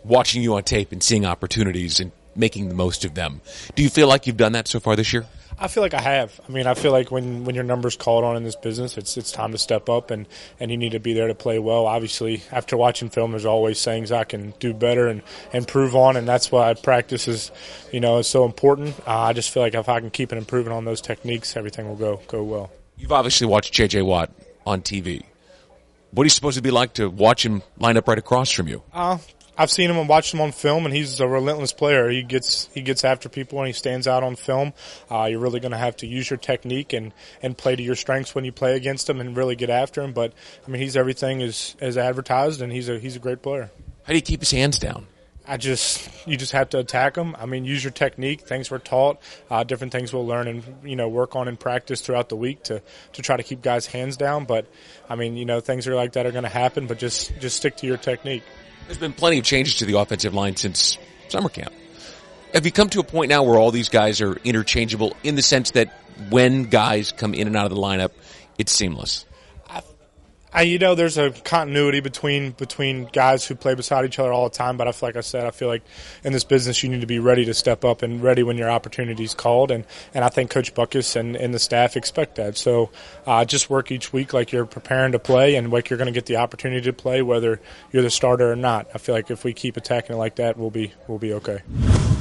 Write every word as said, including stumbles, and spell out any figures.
watching you on tape and seeing opportunities and making the most of them. Do you feel like you've done that so far this year? I feel like I have. I mean, I feel like when, when your number's called on in this business, it's it's time to step up, and, and you need to be there to play well. Obviously, after watching film, there's always things I can do better and improve on, and that's why practice is, you know, is so important. Uh, I just feel like if I can keep improving on those techniques, everything will go go well. You've obviously watched J J. Watt on T V. What are you supposed to be like to watch him line up right across from you? Uh, I've seen him and watched him on film, and he's a relentless player. He gets he gets after people, and he stands out on film. Uh, you're really going to have to use your technique and, and play to your strengths when you play against him and really get after him. But, I mean, he's everything as, as advertised, and he's a he's a great player. How do you keep his hands down? I just you just have to attack him. I mean, use your technique. Things we're taught, uh, different things we'll learn and you know work on in practice throughout the week to, to try to keep guys' hands down. But I mean, you know, things are like that are going to happen. But just just stick to your technique. There's been plenty of changes to the offensive line since summer camp. Have you come to a point now where all these guys are interchangeable in the sense that when guys come in and out of the lineup, it's seamless? I, you know, there's a continuity between between guys who play beside each other all the time, but I feel like I said, I feel like in this business you need to be ready to step up and ready when your opportunity's called, and, and I think Coach Buckus and, and the staff expect that. So uh, just work each week like you're preparing to play and like you're going to get the opportunity to play, whether you're the starter or not. I feel like if we keep attacking it like that, we'll be we'll be okay.